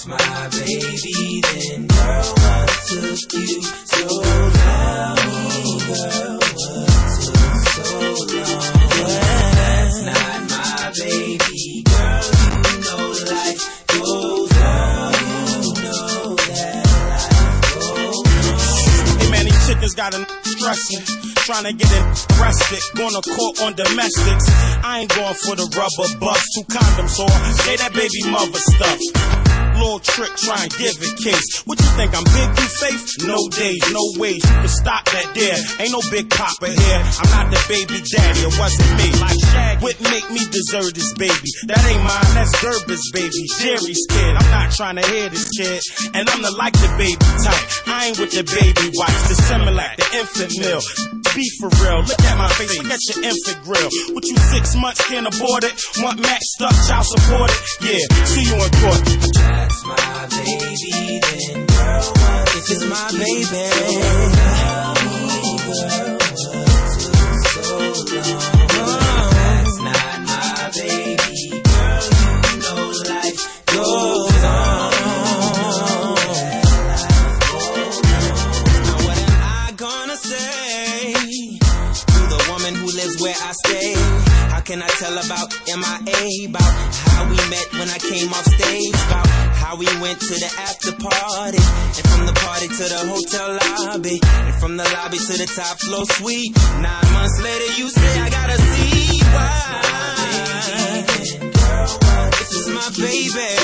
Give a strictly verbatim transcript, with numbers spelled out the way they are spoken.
my baby, then girl, what took you so long? Girl, what took so long? Well, that's not my baby, girl, you know life goes on, you know that life goes on. Hey man, these chickens got a stressing, trying to get it arrested, gonna court on domestics. I ain't going for the rubber bust, two condoms or say that baby mother stuff. Little trick, try and give it case. What you think, I'm big, you faith? No days, no ways, you can stop that there. Ain't no big papa here, I'm not the baby daddy, it wasn't me. Like Shaggy, what make me deserve this baby? That ain't mine, that's Gerber's baby. Jerry's kid, I'm not trying to hear this kid. And I'm the like the baby type, I ain't with the baby wipes. The Similac, the infant meal. Be for real, look at my face, look at your infant grill. What you six months can't afford it? Want maxed up, child support it? Yeah, see you in court. That's my baby, then girl, what if it's my baby? Tell me, girl, what took so long? That's not my baby, girl, you know life goes on. Now what am I gonna say to the woman who lives where I stay? How can I tell about M I A, about how we met when I came off stage, about how we went to the after party, and from the party to the hotel lobby, and from the lobby to the top floor suite. Nine months later you say I gotta see why. This is my baby.